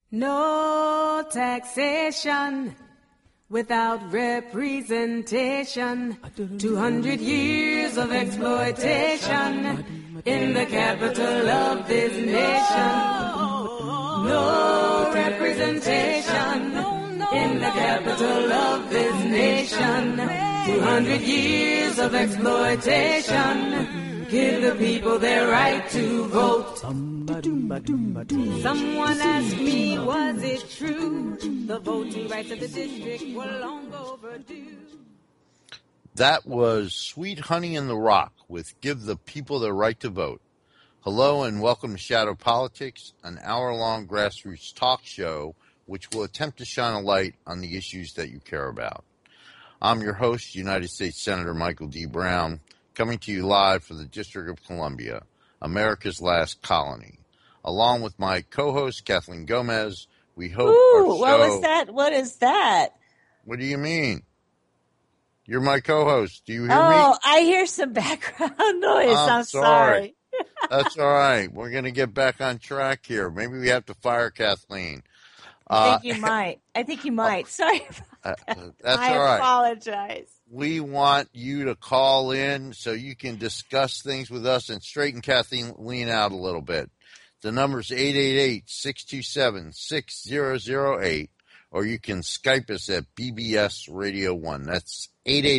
No taxation without representation. 200 years of exploitation in the capital of this nation. No representation in the capital of this nation. 200 years of exploitation. Give the people their right to vote. Someone asked me, was it true? The voting rights of the district were long overdue. That was Sweet Honey in the Rock with Give the People Their Right to Vote. Hello and welcome to Shadow Politics, an hour-long grassroots talk show which will attempt to shine a light on the issues that you care about. I'm your host, United States Senator Michael D. Brown, coming to you live from the District of Columbia, America's last colony. Along with my co-host, Kathleen Gomez, we hope our show... What was that? What is that? What do you mean? You're my co-host. Do you hear me? Oh, I hear some background noise. I'm sorry. That's all right. We're going to get back on track here. Maybe we have to fire Kathleen. I think you might. Sorry about that. That's all right. I apologize. We want you to call in so you can discuss things with us and straighten Kathleen out a little bit. The number is 888-627-6008, or you can Skype us at BBS Radio 1. That's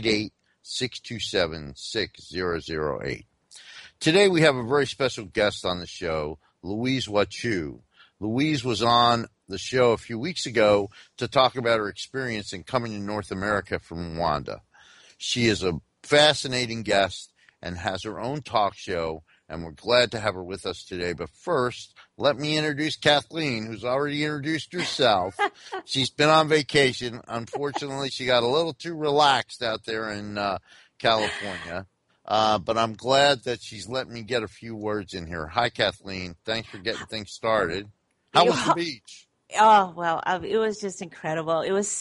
888-627-6008. Today we have a very special guest on the show, Louise Wachu. Louise was on the show a few weeks ago to talk about her experience in coming to North America from Rwanda. She is a fascinating guest and has her own talk show, and we're glad to have her with us today. But first, let me introduce Kathleen, who's already introduced herself. She's been on vacation. Unfortunately, she got a little too relaxed out there in California. But I'm glad that she's let me get a few words in here. Hi, Kathleen. Thanks for getting things started. How was the beach? Oh, well, it was just incredible. It was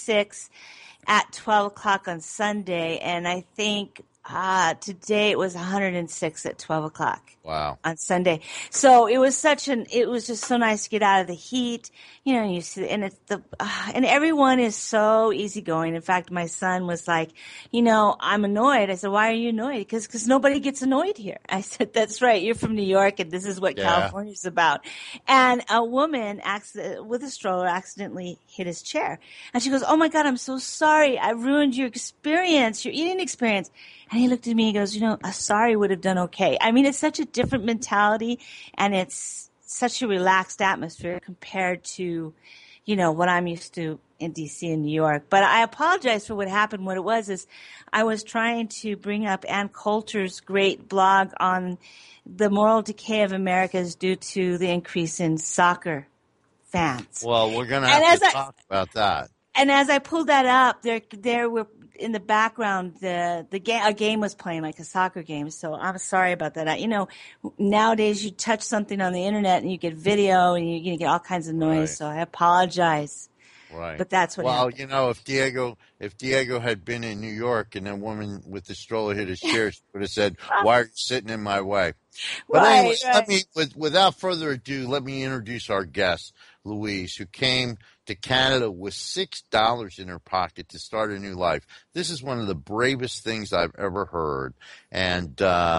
76 at 12 o'clock on Sunday, and I think today it was 106 at 12 o'clock. Wow. On Sunday. So it was just so nice to get out of the heat. You know, you see, and and everyone is so easygoing. In fact, my son was like, I'm annoyed. I said, why are you annoyed? Because nobody gets annoyed here. I said, that's right. You're from New York and this is what California's about. And a woman with a stroller accidentally hit his chair. And she goes, oh my God, I'm so sorry. I ruined your experience, your eating experience. And he looked at me and goes, a sorry would have done okay. I mean, it's such a different mentality and it's such a relaxed atmosphere compared to, what I'm used to in DC and New York. But I apologize for what happened. What it was is I was trying to bring up Ann Coulter's great blog on the moral decay of America is due to the increase in soccer fans. Well, we're going to have to talk about that. And as I pulled that up, there were in the background, a game was playing, like a soccer game. So I'm sorry about that. Nowadays you touch something on the internet and you get video and you get all kinds of noise. Right. So I apologize. Right. But that's what happened. Well, if Diego had been in New York and a woman with the stroller hit his chair, she would have said, why are you sitting in my way? But anyway, without further ado, let me introduce our guest, Louise, who came to Canada with $6 in her pocket to start a new life. This is one of the bravest things I've ever heard. And,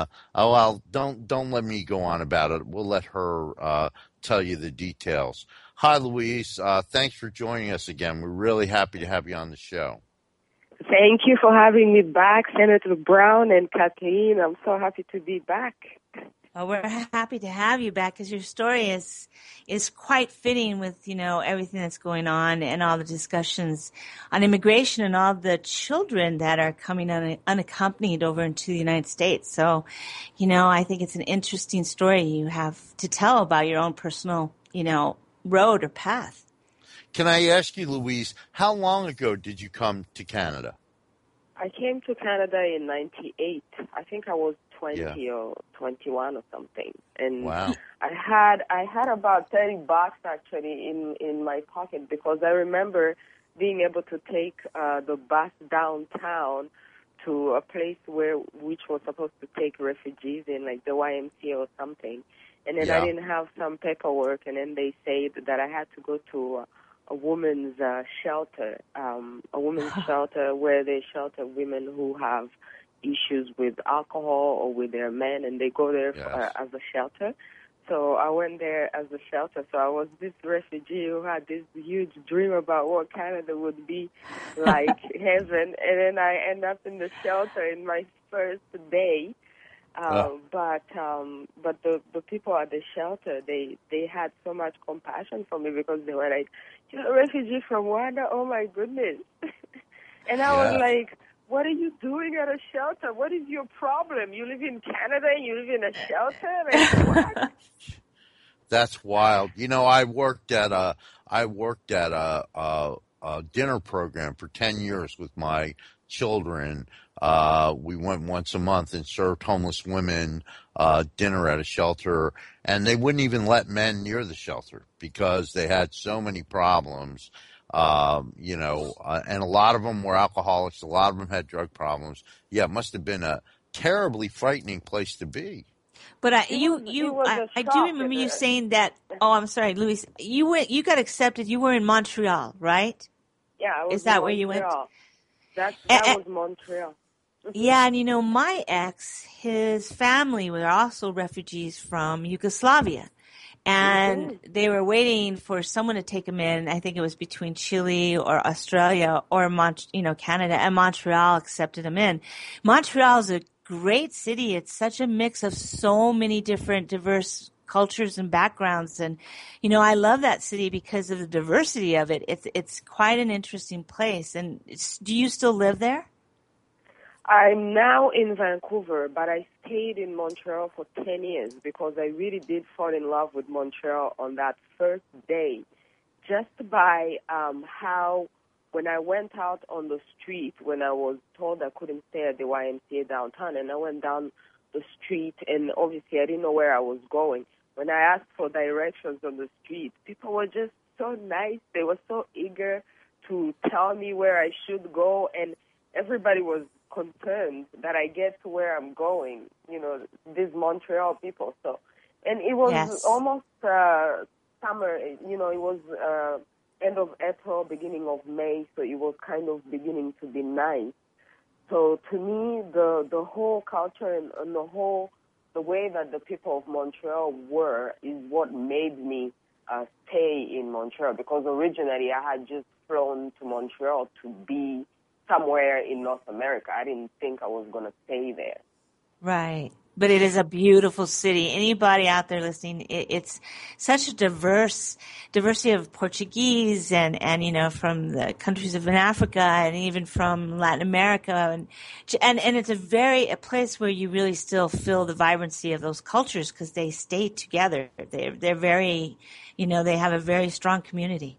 don't let me go on about it. We'll let her tell you the details. Hi, Louise. Thanks for joining us again. We're really happy to have you on the show. Thank you for having me back, Senator Brown and Kathleen. I'm so happy to be back. Well, we're happy to have you back because your story is quite fitting with, everything that's going on and all the discussions on immigration and all the children that are coming unaccompanied over into the United States. So, I think it's an interesting story you have to tell about your own personal, road or path. Can I ask you, Louise, how long ago did you come to Canada? I came to Canada in 98. I think I was 20 or 21 or something. And wow. I had about $30 actually in my pocket because I remember being able to take the bus downtown to a place which was supposed to take refugees in, like the YMCA or something. And then I didn't have some paperwork, and then they said that I had to go to a women's shelter, where they shelter women who have issues with alcohol or with their men, and they go there as a shelter. So I went there as a shelter. So I was this refugee who had this huge dream about what Canada would be like heaven, and then I end up in the shelter in my first day. But the people at the shelter, they had so much compassion for me because they were like, "You're a refugee from Rwanda? Oh my goodness!" And I was like, "What are you doing at a shelter? What is your problem? You live in Canada and you live in a shelter? Like, what?" That's wild. You know, I worked at a dinner program for 10 years with my children. We went once a month and served homeless women dinner at a shelter, and they wouldn't even let men near the shelter because they had so many problems. And a lot of them were alcoholics. A lot of them had drug problems. Yeah, it must have been a terribly frightening place to be. But I do remember you saying that. Oh, I'm sorry, Louise. You got accepted. You were in Montreal, right? Yeah, I was. Is that where you went? That was Montreal. Yeah, and my ex, his family were also refugees from Yugoslavia. And they were waiting for someone to take them in. I think it was between Chile or Australia or Canada, and Montreal accepted them in. Montreal is a great city. It's such a mix of so many different diverse cultures and backgrounds, and I love that city because of the diversity of it. It's quite an interesting place. And do you still live there? I'm now in Vancouver, but I stayed in Montreal for 10 years because I really did fall in love with Montreal on that first day, just by how, when I went out on the street, when I was told I couldn't stay at the YMCA downtown, and I went down the street, and obviously I didn't know where I was going. When I asked for directions on the street, people were just so nice. They were so eager to tell me where I should go, and everybody was concerned that I get to where I'm going, these Montreal people. So, and it was almost summer, it was end of April, beginning of May, so it was kind of beginning to be nice. So to me, the whole culture and the way that the people of Montreal were is what made me stay in Montreal, because originally I had just flown to Montreal to be somewhere in North America. I didn't think I was going to stay there. Right. But it is a beautiful city. Anybody out there listening, it's such a diversity of Portuguese and from the countries of Africa and even from Latin America. And it's a place where you really still feel the vibrancy of those cultures because they stay together. They're very, they have a very strong community.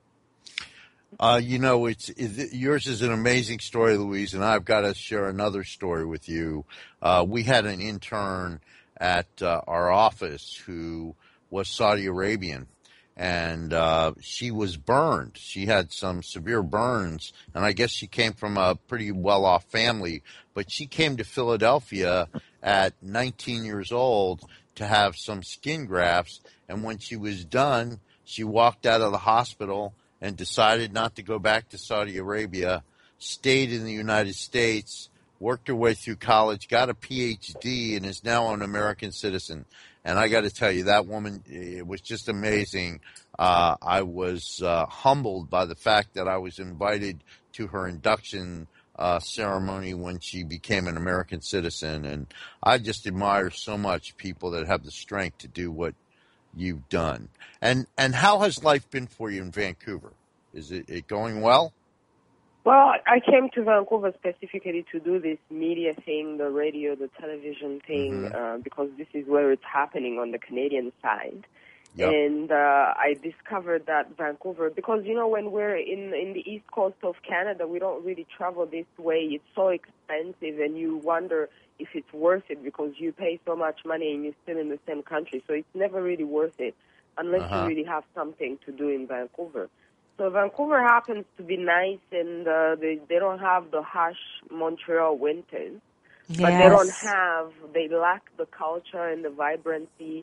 Yours is an amazing story, Louise, and I've got to share another story with you. We had an intern at our office who was Saudi Arabian, and she was burned. She had some severe burns, and I guess she came from a pretty well-off family, but she came to Philadelphia at 19 years old to have some skin grafts, and when she was done, she walked out of the hospital and decided not to go back to Saudi Arabia, stayed in the United States, worked her way through college, got a PhD, and is now an American citizen. And I got to tell you, that woman, it was just amazing. I was humbled by the fact that I was invited to her induction ceremony when she became an American citizen. And I just admire so much people that have the strength to do what you've done. And how has life been for you in Vancouver? Is it going well? Well, I came to Vancouver specifically to do this media thing, the radio, the television thing, because this is where it's happening on the Canadian side. Yep. And I discovered that Vancouver, because, when we're in the east coast of Canada, we don't really travel this way. It's so expensive, and you wonder if it's worth it because you pay so much money and you're still in the same country. So it's never really worth it unless you really have something to do in Vancouver. So Vancouver happens to be nice, and they don't have the harsh Montreal winters. Yes. But they lack the culture and the vibrancy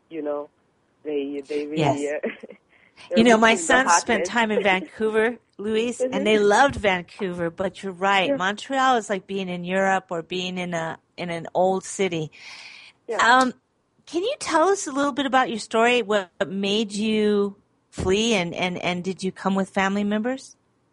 you know. They really, Yes. they're You know, my missing the son spent hotness. time in Vancouver, Louise, and they Mhm. loved Vancouver, but you're right. Yeah, Montreal is like being in Europe or being in an old city. yeah. Um, can you tell us a little bit about your story? What made you flee and did you come with family members?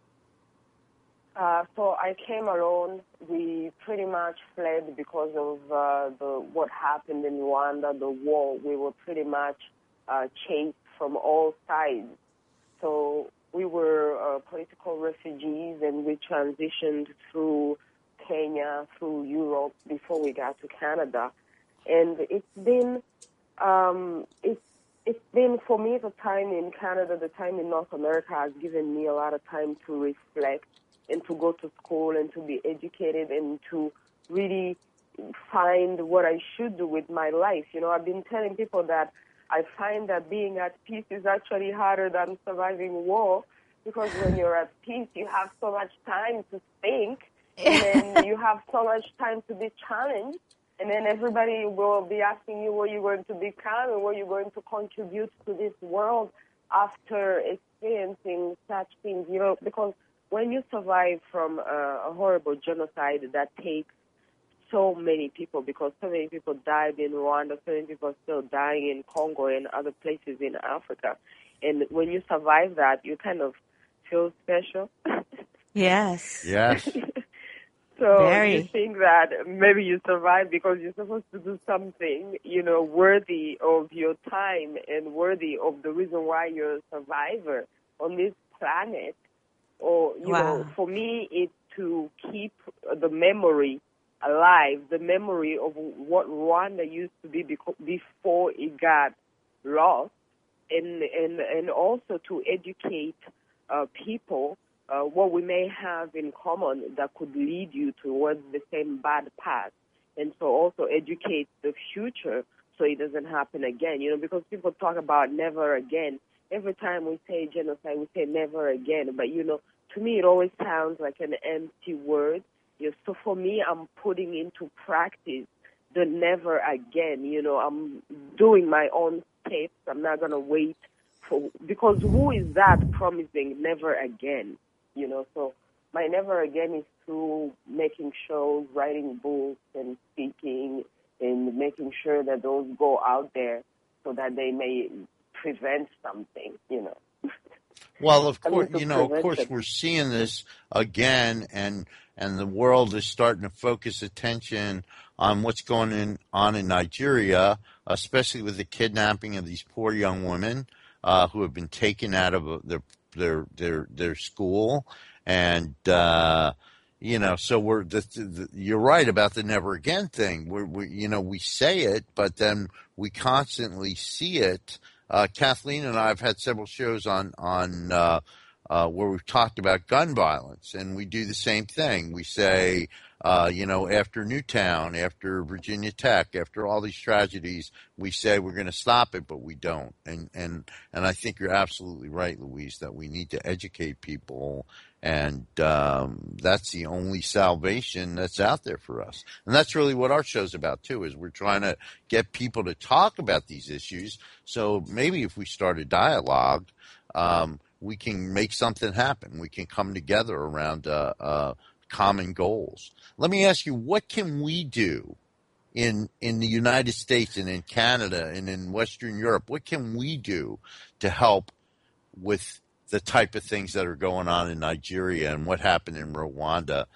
So I came alone. We pretty much fled because of what happened in Rwanda, the war. We were pretty much chased from all sides. So we were political refugees, and we transitioned through Kenya, through Europe before we got to Canada. And it's been for me, the time in Canada, the time in North America has given me a lot of time to reflect and to go to school and to be educated and to really find what I should do with my life. You know, I've been telling people that I find that being at peace is actually harder than surviving war, because when you're at peace, you have so much time to think, and then you have so much time to be challenged, and then everybody will be asking you what you're going to become and what you're going to contribute to this world after experiencing such things, you know, because when you survive from a horrible genocide that takes so many people, because so many people died in Rwanda, so many people are still dying in Congo and other places in Africa. And when you survive that, you kind of feel special. Yes. Yes. So you Very. think that maybe you survived because you're supposed to do something, you know, worthy of your time and worthy of the reason why you're a survivor on this planet. Or, you know, Wow. for me, it's to keep the memory alive, the memory of what Rwanda used to be before it got lost, and also to educate people what we may have in common that could lead you towards the same bad path, and so also educate the future so it doesn't happen again. You know, because people talk about never again. Every time we say genocide, we say never again. But, you know, to me, it always sounds like an empty word. You know, so for me, I'm putting into practice the never again. You know, I'm doing my own steps. I'm not going to wait because who is that promising never again? You know, so my never again is through making shows, writing books, and speaking, and making sure that those go out there so that they may prevent something, you know. Well, of I course, mean, to of prevent course, it. we're seeing this again, and the world is starting to focus attention on what's going on in Nigeria, especially with the kidnapping of these poor young women who have been taken out of their school, and so you're right about the never again thing. We say it, but then we constantly see it. Kathleen and I have had several shows on where we've talked about gun violence, and we do the same thing. We say, after Newtown, after Virginia Tech, after all these tragedies, we say we're going to stop it, but we don't. And I think you're absolutely right, Louise, that we need to educate people, and that's the only salvation that's out there for us. And that's really what our show's about too. Is we're trying to get people to talk about these issues. So maybe if we start a dialogue, we can make something happen. We can come together around common goals. Let me ask you, what can we do in the United States and in Canada and in Western Europe? What can we do to help with the type of things that are going on in Nigeria and what happened in Rwanda?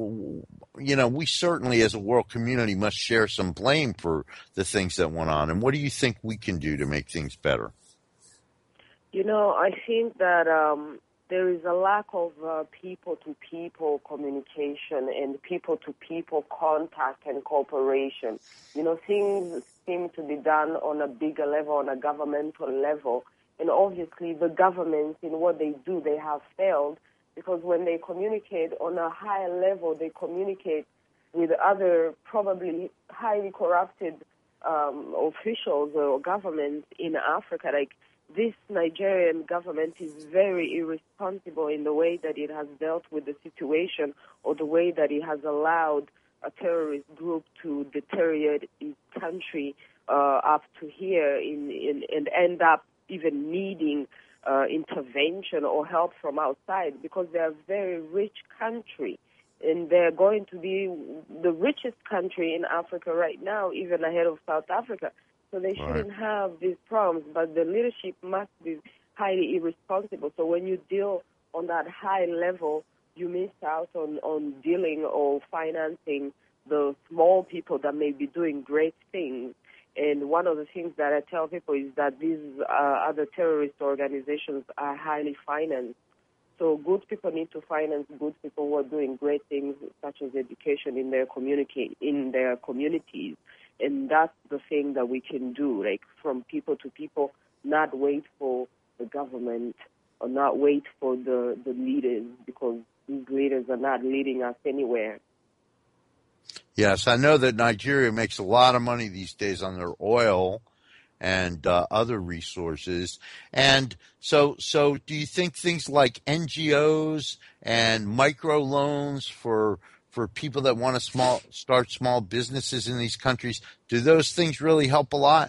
We certainly as a world community must share some blame for the things that went on. And what do you think we can do to make things better? You know, I think that there is a lack of people-to-people communication and people-to-people contact and cooperation. You know, things seem to be done on a bigger level, on a governmental level. And obviously the governments, in what they do, they have failed, because when they communicate on a higher level, they communicate with other probably highly corrupted officials or governments in Africa. Like, this Nigerian government is very irresponsible in the way that it has dealt with the situation, or the way that it has allowed a terrorist group to deteriorate its country up to here and end up even needing intervention or help from outside, because they're a very rich country. And they're going to be the richest country in Africa right now, even ahead of South Africa. So they shouldn't have these problems, but the leadership must be highly irresponsible. So when you deal on that high level, you miss out on dealing or financing the small people that may be doing great things. And one of the things that I tell people is that these other terrorist organizations are highly financed. So good people need to finance good people who are doing great things, such as education in their communities. And that's the thing that we can do, like from people to people, not wait for the government or not wait for the leaders, because these leaders are not leading us anywhere. Yes, I know that Nigeria makes a lot of money these days on their oil and other resources. And so do you think things like NGOs and microloans for people that want to start small businesses in these countries, do those things really help a lot?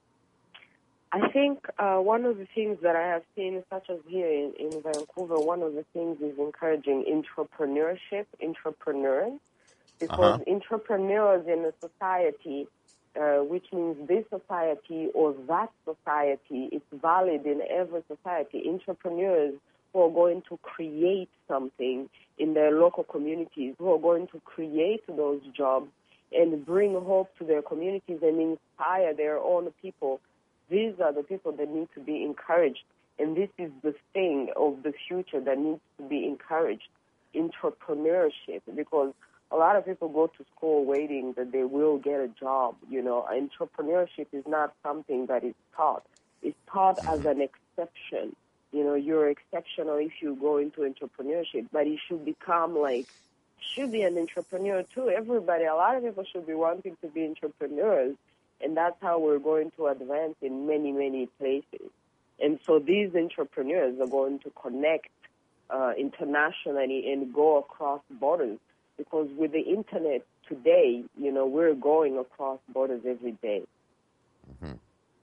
I think one of the things that I have seen, such as here in Vancouver, one of the things is encouraging entrepreneurs, because entrepreneurs in a society, which means this society or that society, it's valid in every society. Entrepreneurs who are going to create something in their local communities, who are going to create those jobs and bring hope to their communities and inspire their own people. These are the people that need to be encouraged, and this is the thing of the future that needs to be encouraged, entrepreneurship, because a lot of people go to school waiting that they will get a job. Entrepreneurship is not something that is taught. It's taught as an exception. You're exceptional if you go into entrepreneurship, but you should should be an entrepreneur too. Everybody, a lot of people should be wanting to be entrepreneurs, and that's how we're going to advance in many, many places. And so these entrepreneurs are going to connect internationally and go across borders, because with the internet today, we're going across borders every day. Mm-hmm.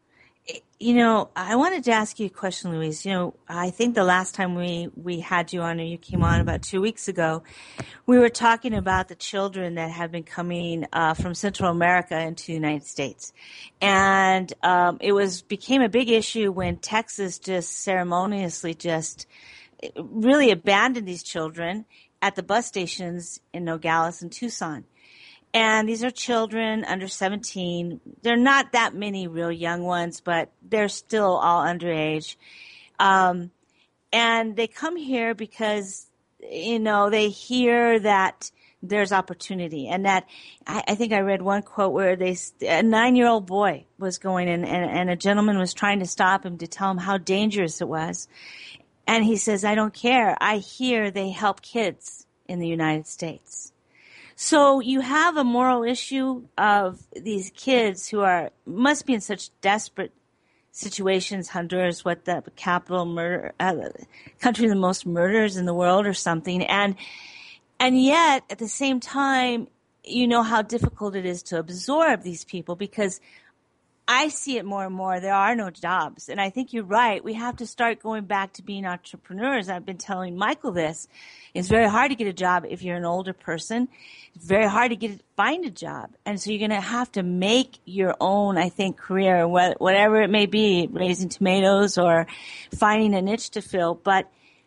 I wanted to ask you a question, Louise. I think the last time we had you on, or you came on about 2 weeks ago, we were talking about the children that have been coming from Central America into the United States. And it became a big issue when Texas just ceremoniously really abandoned these children at the bus stations in Nogales and Tucson. And these are children under 17. They're not that many real young ones, but they're still all underage. And they come here because, they hear that there's opportunity. And that, I think I read one quote where a 9-year-old boy was going in and a gentleman was trying to stop him to tell him how dangerous it was. And he says, I don't care. I hear they help kids in the United States. So you have a moral issue of these kids who must be in such desperate situations. Honduras, the capital murder, country of the most murders in the world or something. And yet at the same time, how difficult it is to absorb these people, because I see it more and more. There are no jobs. And I think you're right. We have to start going back to being entrepreneurs. I've been telling Michael this. It's very hard to get a job if you're an older person. It's very hard to find a job. And so you're going to have to make your own, I think, career, whatever it may be, raising tomatoes or finding a niche to fill. But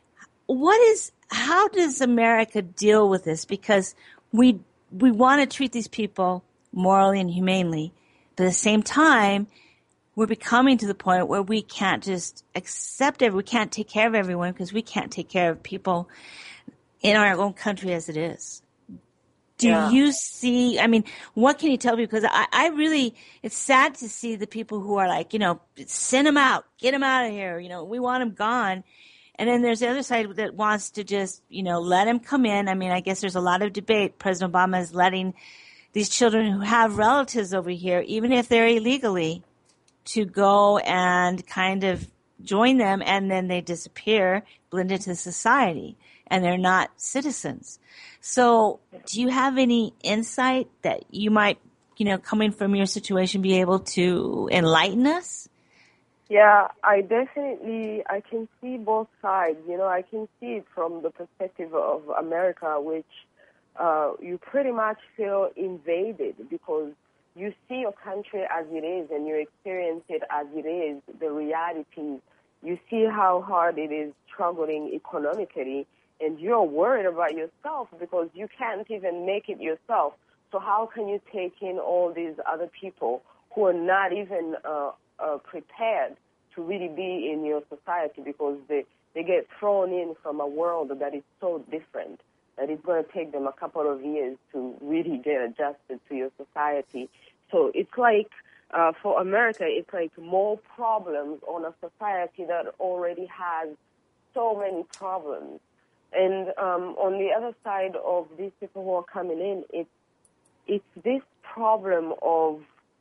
how does America deal with this? Because we want to treat these people morally and humanely. But at the same time, we're becoming to the point where we can't just accept we can't take care of everyone, because we can't take care of people in our own country as it is. Do you see, what can you tell me? Because I really, it's sad to see the people who are like, send them out, get them out of here. We want them gone. And then there's the other side that wants to just, let them come in. I guess there's a lot of debate. President Obama is letting these children who have relatives over here, even if they're illegally, to go and kind of join them, and then they disappear, blend into society, and they're not citizens. So do you have any insight that you might coming from your situation, be able to enlighten us? Yeah, I can see both sides. I can see it from the perspective of America, which you pretty much feel invaded because you see your country as it is and you experience it as it is, the reality. You see how hard it is struggling economically, and you're worried about yourself because you can't even make it yourself. So how can you take in all these other people who are not even prepared to really be in your society because they get thrown in from a world that is so different that it's going to take them a couple of years to really get adjusted to your society. So it's like, for America, it's like more problems on a society that already has so many problems. And on the other side of these people who are coming in, it's this problem of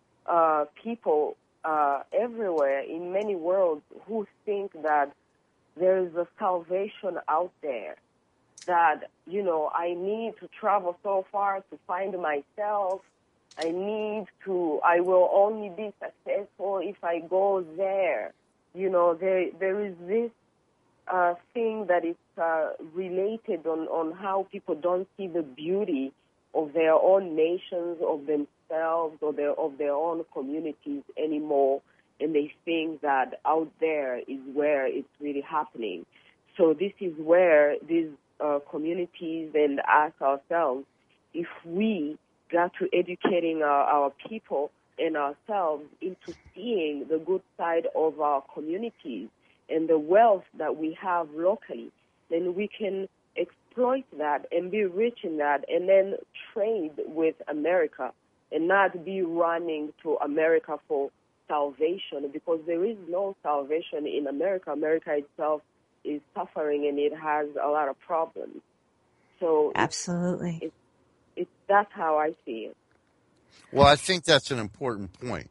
people everywhere in many worlds who think that there is a salvation out there, that, I need to travel so far to find myself. I will only be successful if I go there. There is this thing that is related on how people don't see the beauty of their own nations, of themselves, or of their own communities anymore, and they think that out there is where it's really happening. So this is where these communities and us ourselves, if we got to educating our people and ourselves into seeing the good side of our communities and the wealth that we have locally, then we can exploit that and be rich in that and then trade with America and not be running to America for salvation, because there is no salvation in America. America itself is suffering and it has a lot of problems. So absolutely, that's how I see it. Well, I think that's an important point,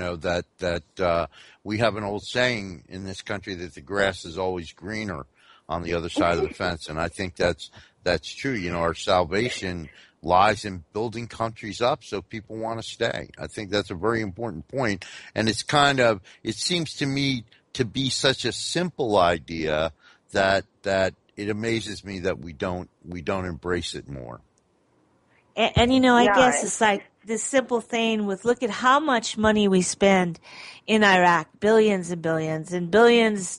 that we have an old saying in this country that the grass is always greener on the other side of the fence. And I think that's true. Our salvation lies in building countries up so people want to stay. I think that's a very important point. And it seems to me to be such a simple idea that it amazes me that we don't embrace it more. And I guess it's like this simple thing with, look at how much money we spend in Iraq, billions and billions and billions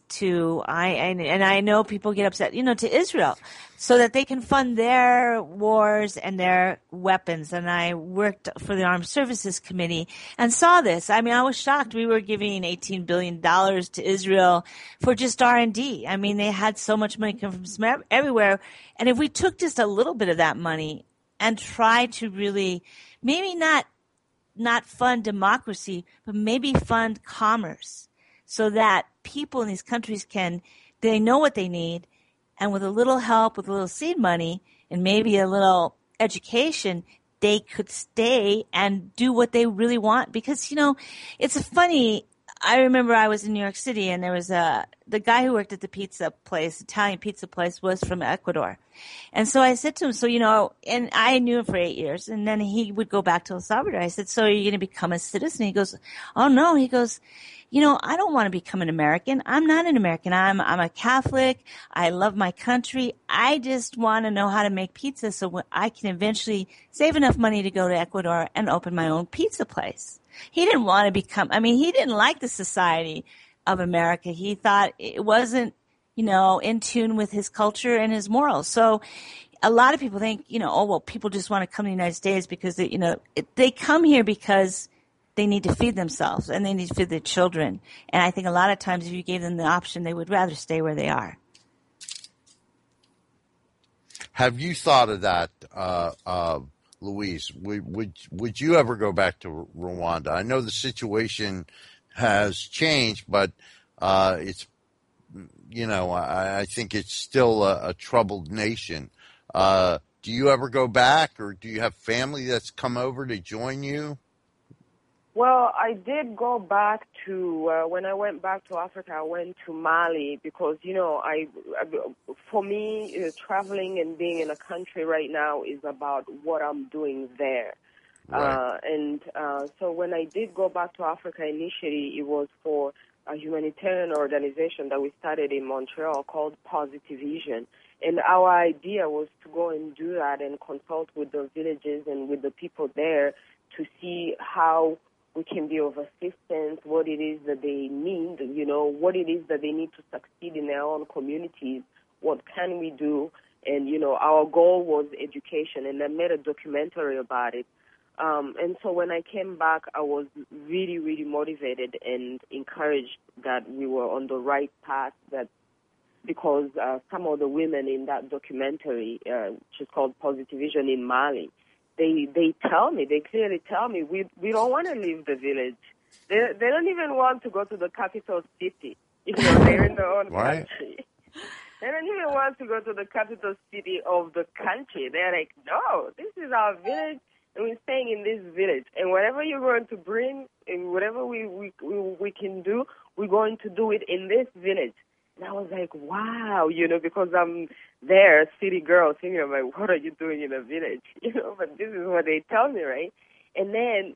and I know people get upset, to Israel, so that they can fund their wars and their weapons. And I worked for the Armed Services Committee and saw this. I mean, I was shocked. We were giving $18 billion to Israel for just R&D. I mean, they had so much money come from everywhere. And if we took just a little bit of that money and try to really maybe not fund democracy, but maybe fund commerce, so that people in these countries they know what they need, and with a little help, with a little seed money, and maybe a little education, they could stay and do what they really want. Because, it's funny. I remember I was in New York City, and there was the guy who worked at the Italian pizza place, was from Ecuador. And so I said to him, and I knew him for 8 years, and then he would go back to El Salvador. I said, so are you going to become a citizen? He goes, oh no. He goes, I don't want to become an American. I'm not an American. I'm a Catholic. I love my country. I just want to know how to make pizza so I can eventually save enough money to go to Ecuador and open my own pizza place. He didn't want to he didn't like the society of America. He thought it wasn't, in tune with his culture and his morals. So a lot of people think, people just want to come to the United States because they come here because they need to feed themselves and they need to feed their children. And I think a lot of times if you gave them the option, they would rather stay where they are. Have you thought of that, Louise? Would you ever go back to Rwanda? I know the situation has changed, but it's, I think it's still a troubled nation. Do you ever go back, or do you have family that's come over to join you? Well, I did go back to, when I went back to Africa, I went to Mali because, for me, traveling and being in a country right now is about what I'm doing there. Right. So when I did go back to Africa initially, it was for a humanitarian organization that we started in Montreal called Positive Vision. And our idea was to go and do that and consult with the villages and with the people there to see how we can be of assistance, what it is that they need, what it is that they need to succeed in their own communities, what can we do. And, our goal was education, and I made a documentary about it. And so when I came back, I was really, really motivated and encouraged that we were on the right path, because some of the women in that documentary, which is called Positive Vision in Mali, they clearly tell me, we don't want to leave the village. They don't even want to go to the capital city. They're in their own country. They don't even want to go to the capital city of the country. They're like, no, this is our village, and we're staying in this village. And whatever you're going to bring, and whatever we can do, we're going to do it in this village. And I was like, wow, because I'm there, city girl, thinking, I'm like, what are you doing in a village? But this is what they tell me, right? And then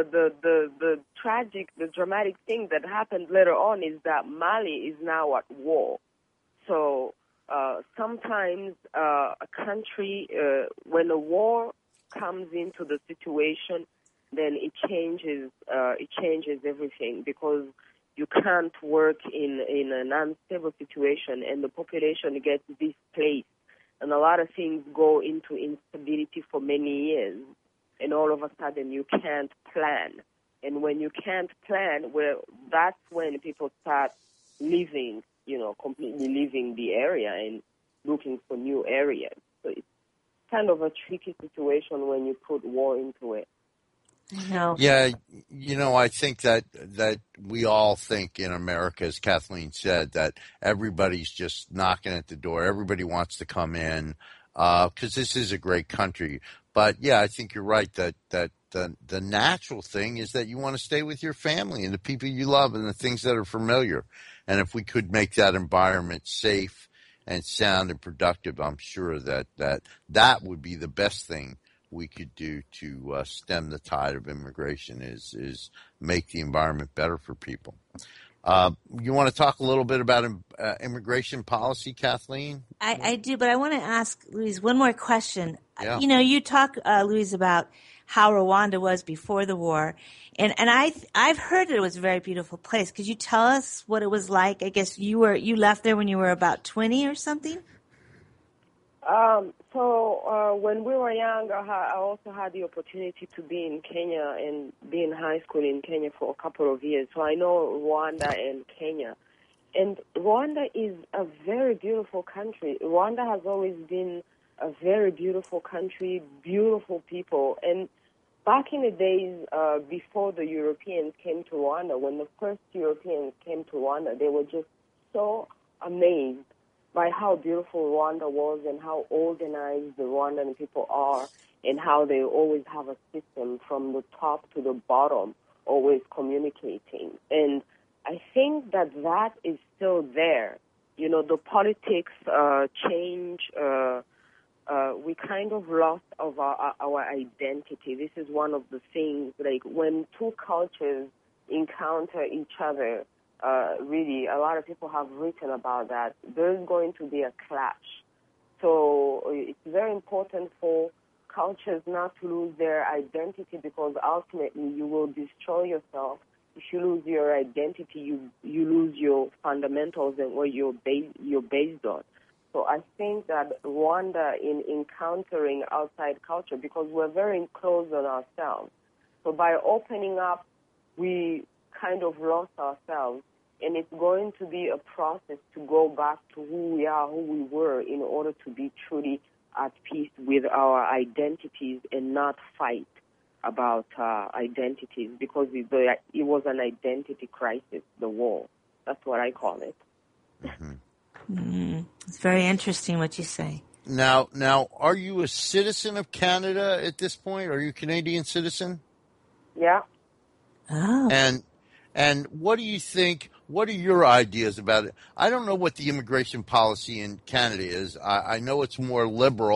the dramatic thing that happened later on is that Mali is now at war. So sometimes a country, when a war comes into the situation, then it changes everything, because you can't work in an unstable situation, and the population gets displaced, and a lot of things go into instability for many years, and all of a sudden you can't plan. And when you can't plan, that's when people start leaving, completely leaving the area and looking for new areas. So it's kind of a tricky situation when you put war into it. No. Yeah, I think that we all think in America, as Kathleen said, that everybody's just knocking at the door. Everybody wants to come in because this is a great country. But, yeah, I think you're right that the natural thing is that you want to stay with your family and the people you love and the things that are familiar. And if we could make that environment safe and sound and productive, I'm sure that would be the best thing we could do to stem the tide of immigration is make the environment better for people. You want to talk a little bit about immigration policy, Kathleen? I do, but I want to ask Louise one more question. Yeah. You talk, Louise, about how Rwanda was before the war, and I've heard that it was a very beautiful place. Could you tell us what it was like? I guess you left there when you were about 20 or something. So when we were young, I also had the opportunity to be in Kenya and be in high school in Kenya for a couple of years. So I know Rwanda and Kenya. And Rwanda is a very beautiful country. Rwanda has always been a very beautiful country, beautiful people. And back in the days before the Europeans came to Rwanda, when the first Europeans came to Rwanda, they were just so amazed by how beautiful Rwanda was and how organized the Rwandan people are, and how they always have a system from the top to the bottom, always communicating. And I think that is still there. The politics change. We kind of lost our identity. This is one of the things, like when two cultures encounter each other, really, a lot of people have written about that. There's going to be a clash. So it's very important for cultures not to lose their identity, because ultimately you will destroy yourself. If you lose your identity, you lose your fundamentals and what you're based on. So I think that Rwanda, in encountering outside culture, because we're very enclosed on ourselves, so by opening up, we kind of lost ourselves. And it's going to be a process to go back to who we are, who we were, in order to be truly at peace with our identities and not fight about identities, because it was an identity crisis, the war. That's what I call it. Mm-hmm. Mm-hmm. It's very interesting what you say. Now, are you a citizen of Canada at this point? Are you a Canadian citizen? Yeah. Oh. And what do you think? What are your ideas about it? I don't know what the immigration policy in Canada is. I know it's more liberal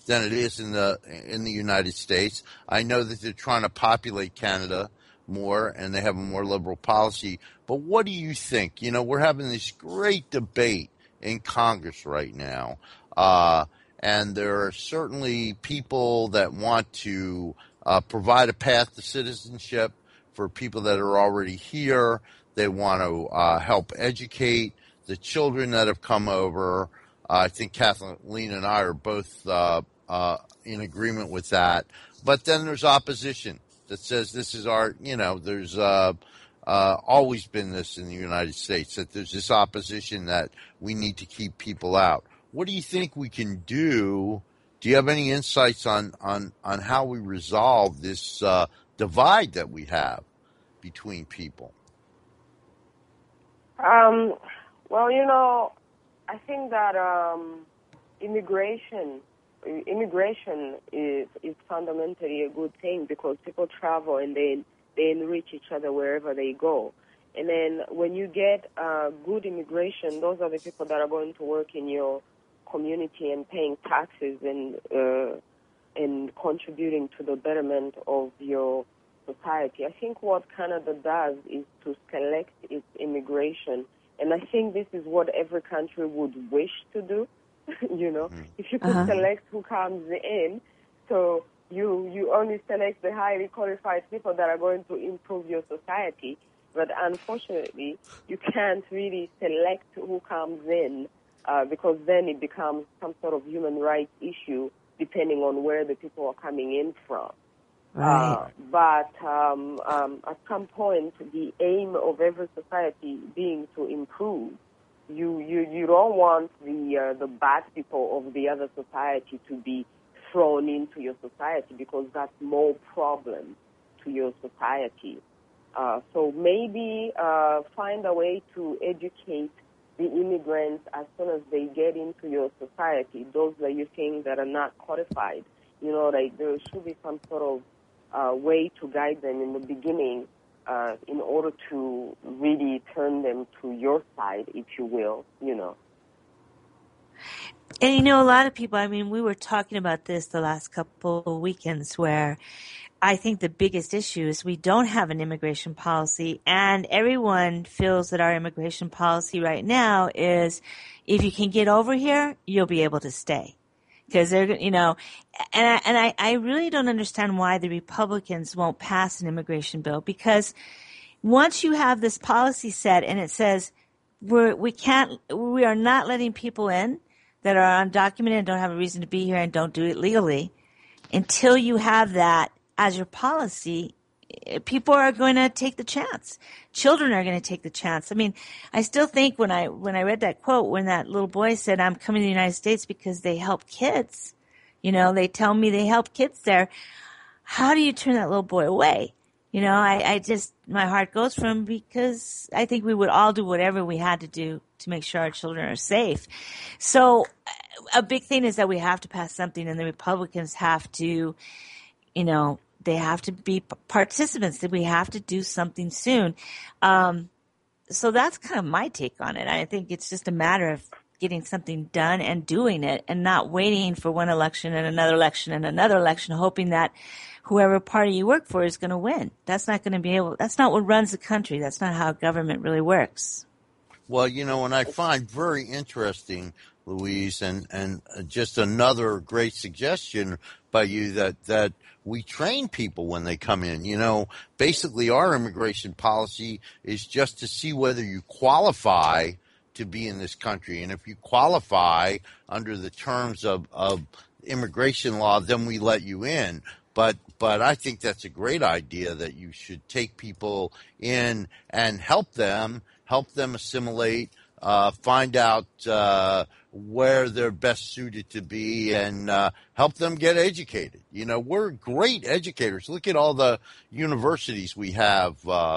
than it is in the United States. I know that they're trying to populate Canada more, and they have a more liberal policy. But what do you think? You know, we're having this great debate in Congress right now, and there are certainly people that want to provide a path to citizenship for people that are already here. They want to help educate the children that have come over. I think Kathleen and I are both in agreement with that. But then there's opposition that says this is our, you know, there's always been this in the United States, that there's this opposition that we need to keep people out. What do you think we can do? Do you have any insights on how we resolve this divide that we have between people? Well, you know, I think that immigration is fundamentally a good thing because people travel and they enrich each other wherever they go. And then when you get good immigration, those are the people that are going to work in your community and paying taxes and contributing to the betterment of your society. I think what Canada does is to select its immigration, and I think this is what every country would wish to do. You know, if you could select who comes in, so you only select the highly qualified people that are going to improve your society. But unfortunately, you can't really select who comes in because then it becomes some sort of human rights issue depending on where the people are coming in from. Right. But at some point, the aim of every society being to improve, you don't want the bad people of the other society to be thrown into your society because that's more problem to your society. So maybe find a way to educate the immigrants as soon as they get into your society, those that you think that are not qualified. You know, like there should be some sort of way to guide them in the beginning in order to really turn them to your side, if you will, you know. And, you know, a lot of people, I mean, we were talking about this the last couple of weekends where I think the biggest issue is we don't have an immigration policy, and everyone feels that our immigration policy right now is if you can get over here, you'll be able to stay. Because they're, you know, and I really don't understand why the Republicans won't pass an immigration bill, because once you have this policy set and it says we are not letting people in that are undocumented and don't have a reason to be here and don't do it legally, until you have that as your policy, people are going to take the chance. Children are going to take the chance. I mean, I still think when I read that quote, when that little boy said, "I'm coming to the United States because they help kids," you know, they tell me they help kids there. How do you turn that little boy away? You know, I just, my heart goes for him because I think we would all do whatever we had to do to make sure our children are safe. So a big thing is that we have to pass something, and the Republicans have to, you know, they have to be participants, that we have to do something soon. So that's kind of my take on it. I think it's just a matter of getting something done and doing it and not waiting for one election and another election and another election, hoping that whoever party you work for is going to win. That's not going to be able, that's not what runs the country. That's not how government really works. Well, you know, and I find very interesting, Louise, and just another great suggestion by you that we train people when they come in. You know, basically our immigration policy is just to see whether you qualify to be in this country. And if you qualify under the terms of immigration law, then we let you in. But I think that's a great idea, that you should take people in and help them assimilate, find out where they're best suited to be, and help them get educated. You know, we're great educators. Look at all the universities we have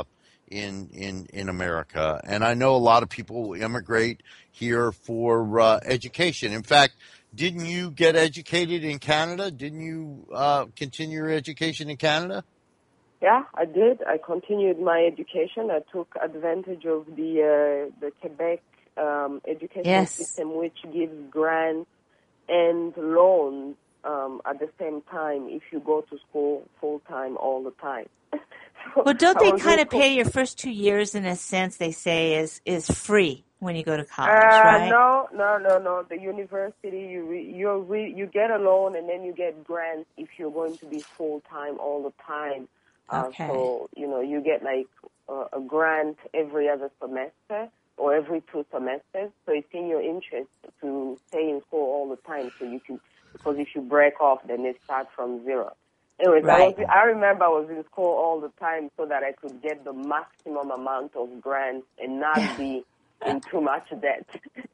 in America. And I know a lot of people immigrate here for education. In fact, didn't you get educated in Canada? Didn't you continue your education in Canada? Yeah, I did. I continued my education. I took advantage of the Quebec education system, which gives grants and loans at the same time if you go to school full time all the time. Well, don't they kind of pay your first 2 years in a sense? They say is free when you go to college, right? No. The university, you get a loan and then you get grants if you're going to be full time all the time. Okay. So you get like a grant every other semester or every 2 semesters. So it's in your interest to stay in school all the time, so you can, because if you break off, then they start from zero. Anyways, right. I remember I was in school all the time so that I could get the maximum amount of grants and not be in too much debt.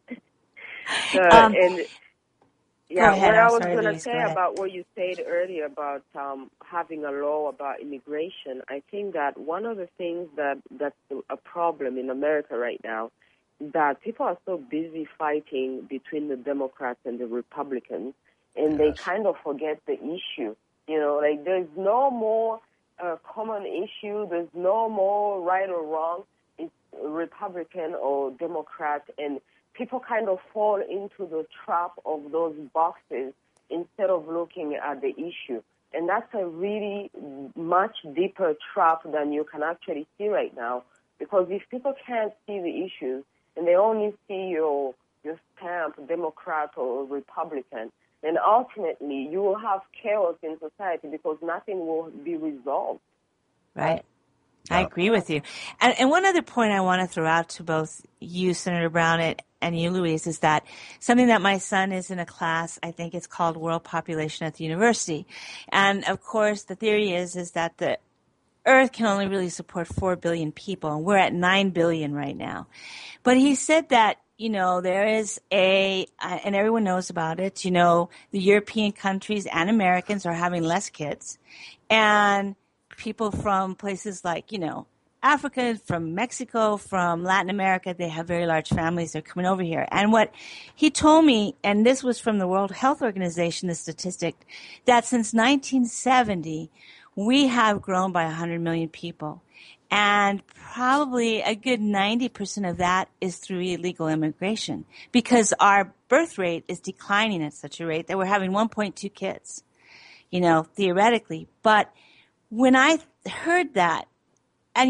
And yeah, ahead, what I I'm was sorry, going to Louise, say about what you said earlier about having a law about immigration, I think that one of the things that's a problem in America right now is that people are so busy fighting between the Democrats and the Republicans, and they kind of forget the issue. Like there's no more common issue. There's no more right or wrong. It's Republican or Democrat, and people kind of fall into the trap of those boxes instead of looking at the issue. And that's a really much deeper trap than you can actually see right now, because if people can't see the issues and they only see your stamp, Democrat or Republican, then ultimately you will have chaos in society because nothing will be resolved. Right. I agree with you. And one other point I want to throw out to both you, Senator Brown, and you, Louise, is that something that my son is in a class, I think it's called World Population at the University. And, of course, the theory is that the Earth can only really support 4 billion people, and we're at 9 billion right now. But he said that, there is and everyone knows about it, the European countries and Americans are having less kids. And people from places like, Africa, from Mexico, from Latin America, they have very large families. They're coming over here. And what he told me, and this was from the World Health Organization, the statistic, that since 1970, we have grown by 100 million people. And probably a good 90% of that is through illegal immigration, because our birth rate is declining at such a rate that we're having 1.2 kids, theoretically. But when I heard that, and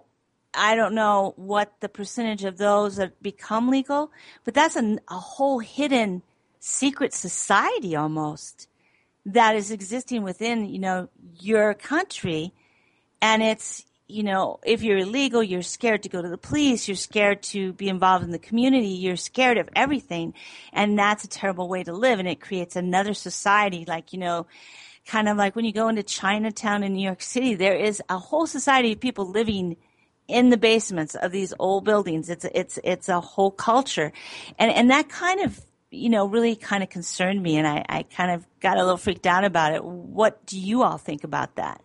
I don't know what the percentage of those that become legal, but that's a whole hidden secret society almost that is existing within, your country. And it's, if you're illegal, you're scared to go to the police, you're scared to be involved in the community, you're scared of everything. And that's a terrible way to live. And it creates another society, like, kind of like when you go into Chinatown in New York City, there is a whole society of people living in the basements of these old buildings. It's a whole culture. And that kind of, really kind of concerned me. And I kind of got a little freaked out about it. What do you all think about that?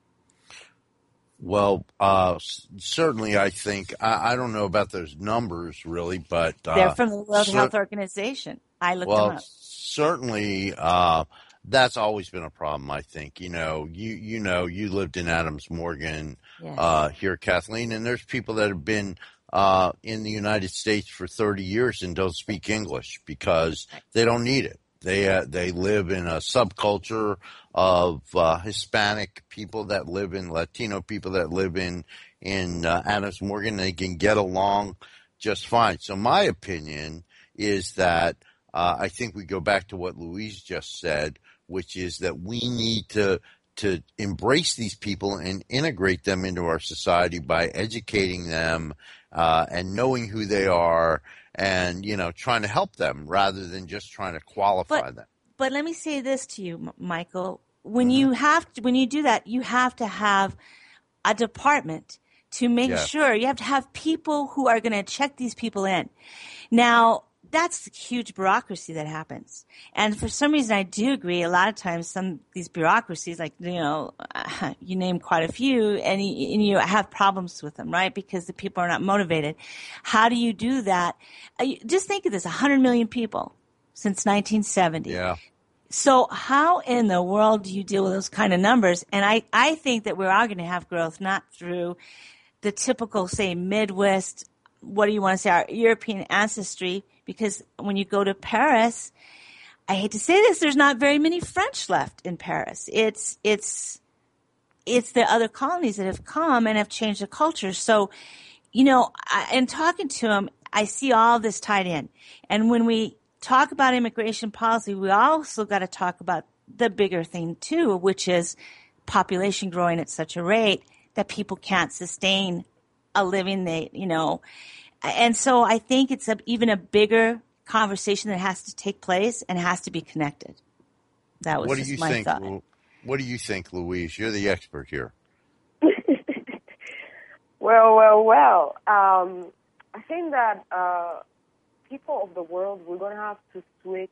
Well, certainly I think, I don't know about those numbers really, but they're from the World Health Organization. I looked them up. Certainly, that's always been a problem, I think. You lived in Adams Morgan, here, Kathleen, and there's people that have been in the United States for 30 years and don't speak English because they don't need it. They live in a subculture of Hispanic people that live in, Latino people that live in Adams Morgan. They can get along just fine. So my opinion is that I think we go back to what Louise just said, which is that we need to embrace these people and integrate them into our society by educating them and knowing who they are and, trying to help them rather than just trying to qualify them. But let me say this to you, Michael. When you do that, you have to have a department to make sure. You have to have people who are going to check these people in. Now, that's a huge bureaucracy that happens. And for some reason, I do agree. A lot of times, these bureaucracies, like, you name quite a few, and you have problems with them, right? Because the people are not motivated. How do you do that? Just think of this, 100 million people since 1970. Yeah. So how in the world do you deal with those kind of numbers? And I think that we're all going to have growth, not through the typical, say, Midwest, what do you want to say, our European ancestry, because when you go to Paris, I hate to say this, there's not very many French left in Paris. It's the other colonies that have come and have changed the culture. So, in talking to him, I see all this tied in. And when we talk about immigration policy, we also got to talk about the bigger thing too, which is population growing at such a rate that people can't sustain a living. And so I think it's even a bigger conversation that has to take place and has to be connected. That was just my thought. What do you think, Louise? You're the expert here. Well. I think that people of the world, we're going to have to switch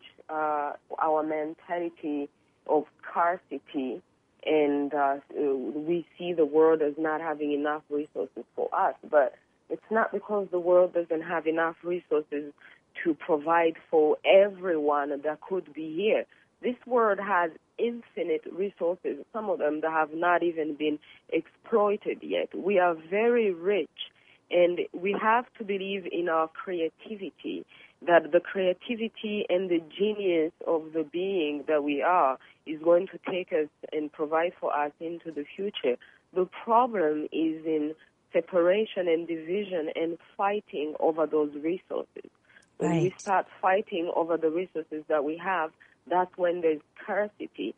our mentality of scarcity, and we see the world as not having enough resources for us. But it's not because the world doesn't have enough resources to provide for everyone that could be here. This world has infinite resources, some of them that have not even been exploited yet. We are very rich, and we have to believe in our creativity, that the creativity and the genius of the being that we are is going to take us and provide for us into the future. The problem is in separation and division and fighting over those resources. When we start fighting over the resources that we have, that's when there's scarcity.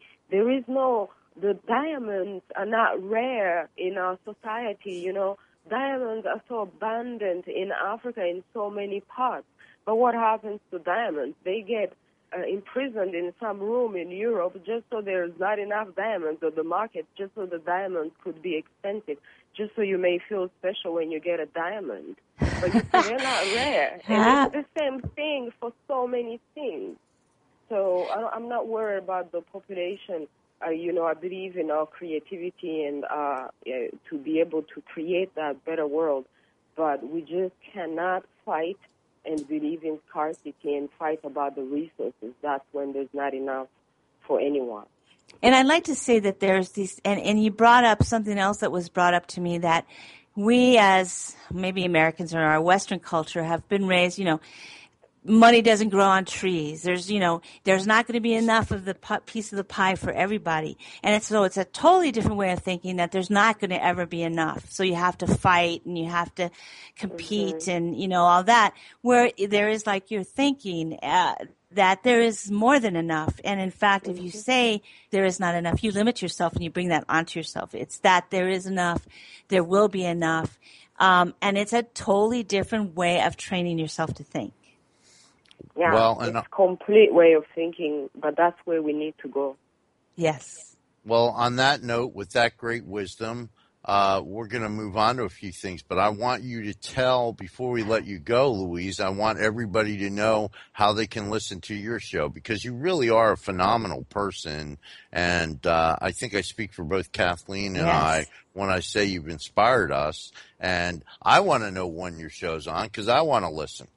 The diamonds are not rare in our society, Diamonds are so abundant in Africa in so many parts. But what happens to diamonds? They get imprisoned in some room in Europe just so there's not enough diamonds on the market, just so the diamonds could be expensive, just so you may feel special when you get a diamond. But they're not rare. And it's the same thing for so many things. So I'm not worried about the population. I believe in our creativity and to be able to create that better world. But we just cannot fight and believe in scarcity and fight about the resources. That's when there's not enough for anyone. And I'd like to say that there's these, and you brought up something else that was brought up to me, that we as maybe Americans in our Western culture have been raised, money doesn't grow on trees. There's not going to be enough of the piece of the pie for everybody. And it's a totally different way of thinking, that there's not going to ever be enough. So you have to fight and you have to compete and, all that, where there is, like you're thinking, that there is more than enough. And in fact, if you say there is not enough, you limit yourself and you bring that onto yourself. It's that there is enough, there will be enough. And it's a totally different way of training yourself to think. Yeah, it's a complete way of thinking, but that's where we need to go. Yes. Well, on that note, with that great wisdom, we're going to move on to a few things, but I want you to tell, before we let you go, Louise, I want everybody to know how they can listen to your show, because you really are a phenomenal person, and I think I speak for both Kathleen and I when I say you've inspired us, and I want to know when your show's on, because I want to listen.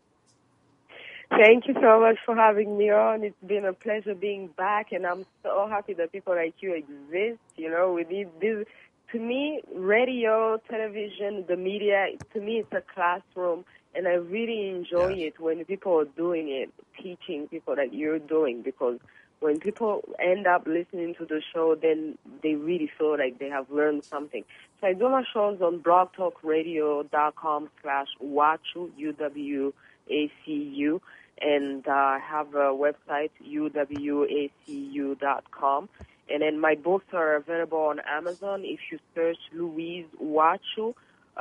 Thank you so much for having me on. It's been a pleasure being back, and I'm so happy that people like you exist. We need this. To me, radio, television, the media, to me it's a classroom, and I really enjoy it when people are doing it, teaching people that you're doing, because when people end up listening to the show, then they really feel like they have learned something. So I do my shows on blogtalkradio.com/Uwacu, UWACU, and I have a website, uwacu.com. And then my books are available on Amazon. If you search Louise Uwacu,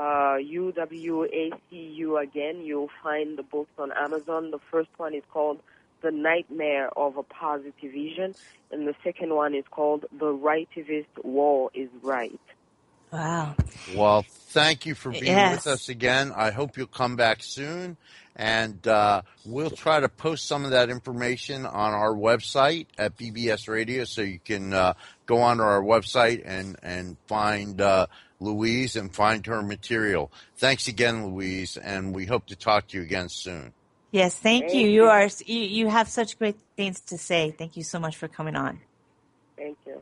UWACU again, you'll find the books on Amazon. The first one is called The Nightmare of a Positive Vision, and the second one is called The Rightivist War is Right. Wow. Well, thank you for being with us again. I hope you'll come back soon, and we'll try to post some of that information on our website at BBS Radio, so you can go onto our website and find Louise and find her material. Thanks again, Louise, and we hope to talk to you again soon. Yes, thank you. You have such great things to say. Thank you so much for coming on. Thank you.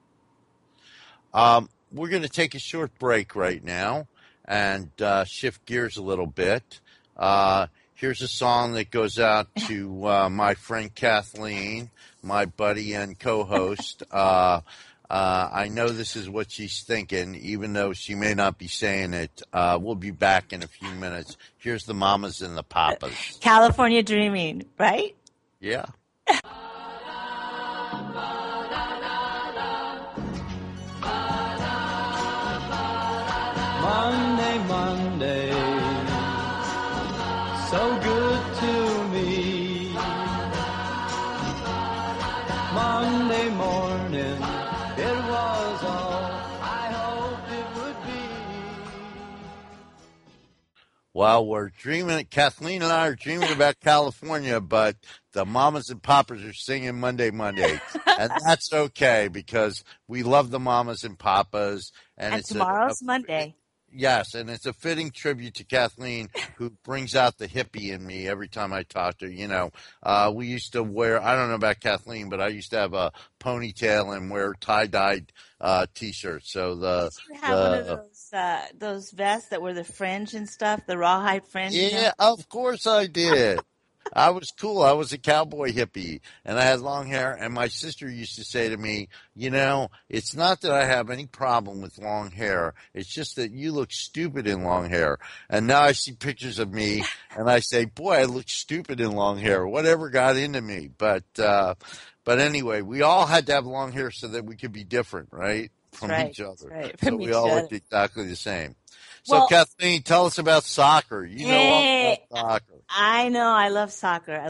We're going to take a short break right now and shift gears a little bit. Here's a song that goes out to my friend Kathleen, my buddy and co-host. I know this is what she's thinking, even though she may not be saying it. We'll be back in a few minutes. Here's the Mamas and the Papas. California Dreaming, right? Yeah. Monday, Monday, so good to me. Monday morning, it was all I hoped it would be. Well, we're dreaming, Kathleen and I are dreaming about California, but the Mamas and Papas are singing Monday, Monday. And that's okay because we love the Mamas and Papas. And tomorrow's Monday. Yes, and it's a fitting tribute to Kathleen, who brings out the hippie in me every time I talk to her. You know, we used to wear, I don't know about Kathleen, but I used to have a ponytail and wear tie-dyed T-shirts. So Did you have one of those vests that were the fringe and stuff, the rawhide fringe? Yeah, you know? of course I did. I was cool. I was a cowboy hippie, and I had long hair. And my sister used to say to me, you know, it's not that I have any problem with long hair. It's just that you look stupid in long hair. And now I see pictures of me, and I say, boy, I look stupid in long hair. Whatever got into me? But anyway, we all had to have long hair so that we could be different, right? From each other. Right. So we all looked exactly the same. So, Well, Kathleen, tell us about soccer. You know all about soccer. I know. I love soccer.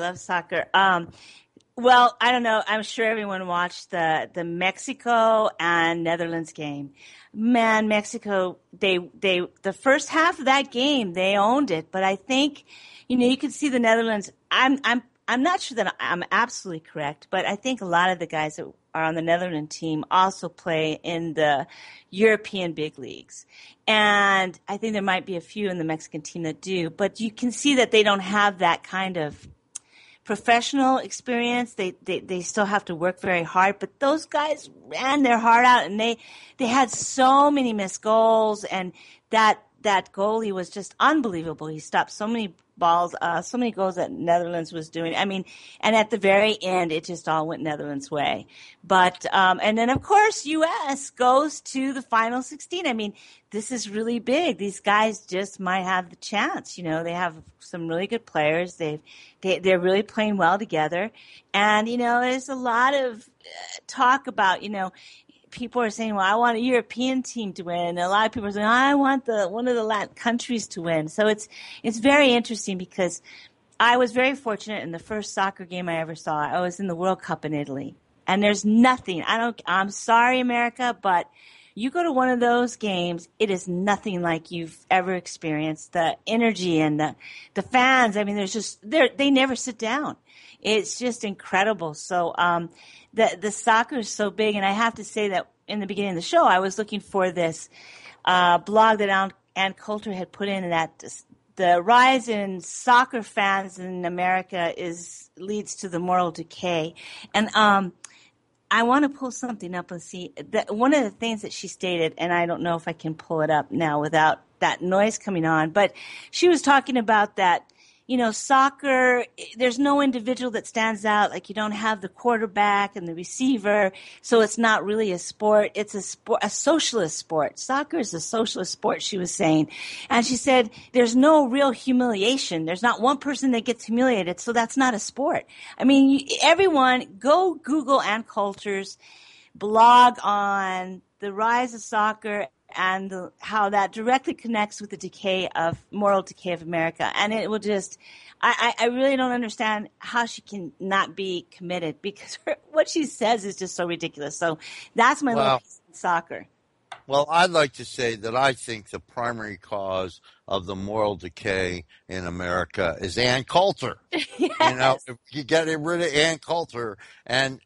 Well, I don't know. I'm sure everyone watched the Mexico and Netherlands game. Man, Mexico, the first half of that game, they owned it. But I think, you know, you could see the Netherlands. I'm not sure that I'm absolutely correct, but I think a lot of the guys that are on the Netherlands team also play in the European big leagues. And I think there might be a few in the Mexican team that do, but you can see that they don't have that kind of professional experience. They still have to work very hard, but those guys ran their heart out, and they had so many missed goals, and that goalie was just unbelievable. He stopped so many balls, so many goals that Netherlands was doing. I mean, and at the very end, it just all went Netherlands' way. But, and then of course, U.S. goes to the final 16. I mean, this is really big. These guys just might have the chance. You know, they have some really good players. They're really playing well together. And, you know, there's a lot of talk about, you know, people are saying, well, I want a European team to win. And a lot of people are saying, I want one of the Latin countries to win. So it's very interesting because I was very fortunate in the first soccer game I ever saw. I was in the World Cup in Italy. And there's nothing. I'm sorry, America, but you go to one of those games, it is nothing like you've ever experienced. The energy and the fans, I mean, they never sit down. It's just incredible. So, the soccer is so big, and I have to say that in the beginning of the show, I was looking for this blog that Ann Coulter had put in, that the rise in soccer fans in America leads to the moral decay. And I want to pull something up and see that one of the things that she stated, and I don't know if I can pull it up now without that noise coming on, but she was talking about that. You know, soccer, there's no individual that stands out. Like, you don't have the quarterback and the receiver, so it's not really a sport. It's a socialist sport. Soccer is a socialist sport, she was saying. And she said there's no real humiliation. There's not one person that gets humiliated, so that's not a sport. I mean, everyone, go Google Ann Coulter's blog on the rise of soccer and how that directly connects with the moral decay of America. And it will just, I really don't understand how she can not be committed, because what she says is just so ridiculous. So that's my little piece on soccer. Well, I'd like to say that I think the primary cause of the moral decay in America is Ann Coulter. Yes. You know, if you get rid of Ann Coulter, and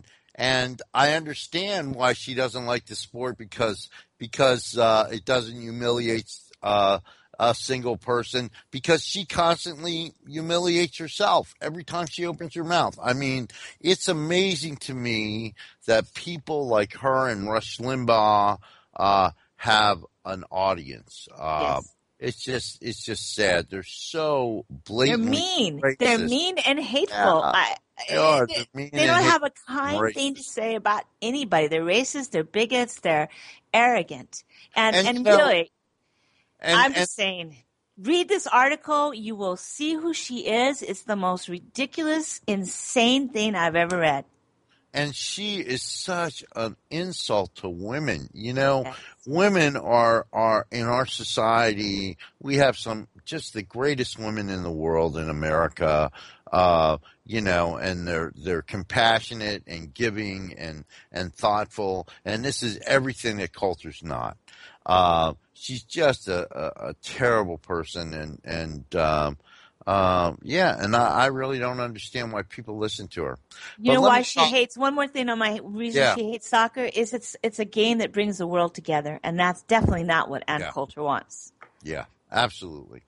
I understand why she doesn't like the sport, because it doesn't humiliate a single person, because she constantly humiliates herself every time she opens her mouth. I mean, it's amazing to me that people like her and Rush Limbaugh have an audience. Yes. It's just sad. They're so They're blatantly mean. racist. They're mean and hateful. Yeah, they are. They're mean They and don't have hateful a and kind thing to racist. say about anybody. They're racist. They're bigots. They're arrogant. And And you know, really, I'm and just saying, read this article. You will see who she is. It's the most ridiculous, insane thing I've ever read. and she is such an insult to women. You know, Yes. women are in our society. We have just the greatest women in the world in America. You know, and they're compassionate and giving and thoughtful. And this is everything that Coulter's not. She's just a terrible person, yeah, and I really don't understand why people listen to her. You But know let why me she talk. hates, one more thing on my reason Yeah, she hates soccer is it's a game that brings the world together, and that's definitely not what Ann yeah, Coulter wants. yeah, absolutely.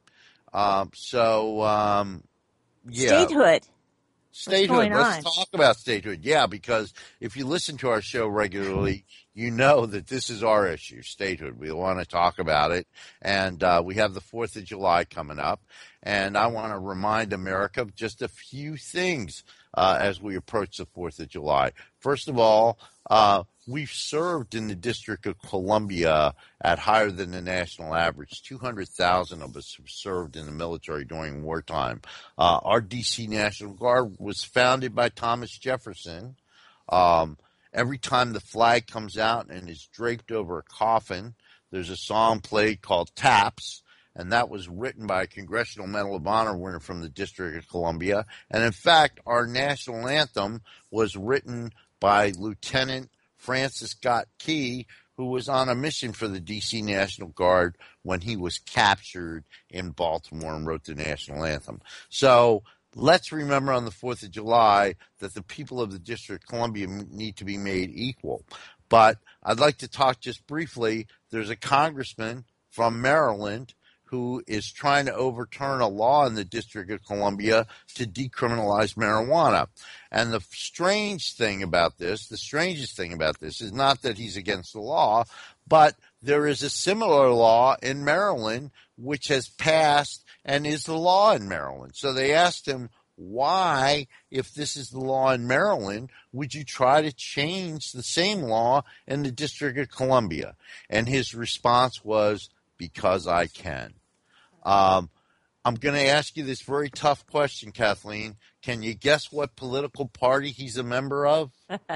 So, yeah, Statehood. What's statehood. going Let's on? talk about statehood. Yeah, because if you listen to our show regularly, you know that this is our issue, statehood. We want to talk about it. And we have the 4th of July coming up. And I want to remind America of just a few things as we approach the 4th of July. First of all, we've served in the District of Columbia at higher than the national average. 200,000 of us have served in the military during wartime. Our D.C. National Guard was founded by Thomas Jefferson. Every time the flag comes out and is draped over a coffin, there's a song played called Taps, and that was written by a Congressional Medal of Honor winner from the District of Columbia. And in fact, our national anthem was written by Lieutenant Francis Scott Key, who was on a mission for the D.C. National Guard when he was captured in Baltimore and wrote the national anthem. So let's remember on the 4th of July that the people of the District of Columbia need to be made equal. But I'd like to talk just briefly. There's a congressman from Maryland who is trying to overturn a law in the District of Columbia to decriminalize marijuana. And the strangest thing about this is not that he's against the law, but there is a similar law in Maryland which has passed and is the law in Maryland. So they asked him, why, if this is the law in Maryland, would you try to change the same law in the District of Columbia? And his response was, because I can. I'm going to ask you this very tough question, Kathleen. Can you guess what political party he's a member of?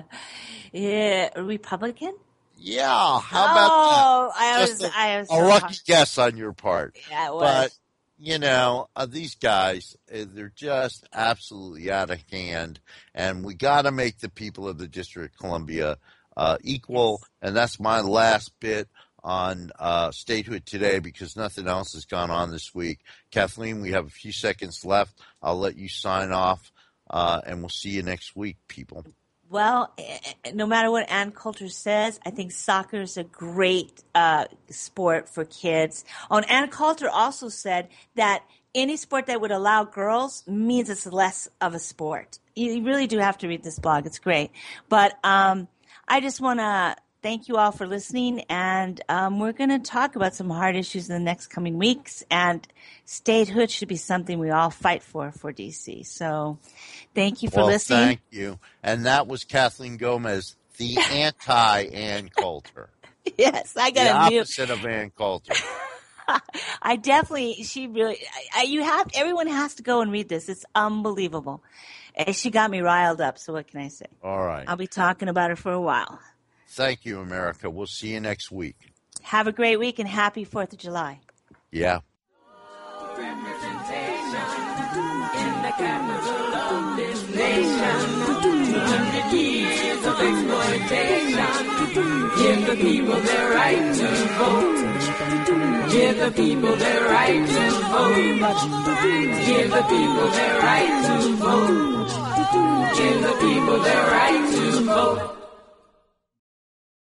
Yeah, a Republican? Yeah, how about that? Oh, Just I was a so lucky hard. guess on your part. Yeah, it was. But, you know, these guys, they're just absolutely out of hand. And we got to make the people of the District of Columbia equal. Yes. And that's my last bit on statehood today because nothing else has gone on this week. Kathleen, we have a few seconds left. I'll let you sign off, and we'll see you next week, people. Well, no matter what Ann Coulter says, I think soccer is a great sport for kids. Oh, and Ann Coulter also said that any sport that would allow girls means it's less of a sport. You really do have to read this blog. It's great. But I just want to thank you all for listening, and we're going to talk about some hard issues in the next coming weeks, and statehood should be something we all fight for D.C. So thank you for listening. Thank you. And that was Kathleen Gomez, the anti-Ann Coulter. Yes, I The got a mute. opposite of Ann Coulter. I definitely, she really, everyone has to go and read this. It's unbelievable. She got me riled up, so what can I say? All right. I'll be talking about her for a while. Thank you, America. We'll see you next week. Have a great week and happy 4th of July. Yeah. In the capital of this nation, 200 years of exploitation. Give the people their right to vote. Give the people their right to vote. Give the people their right to vote. Give the people their right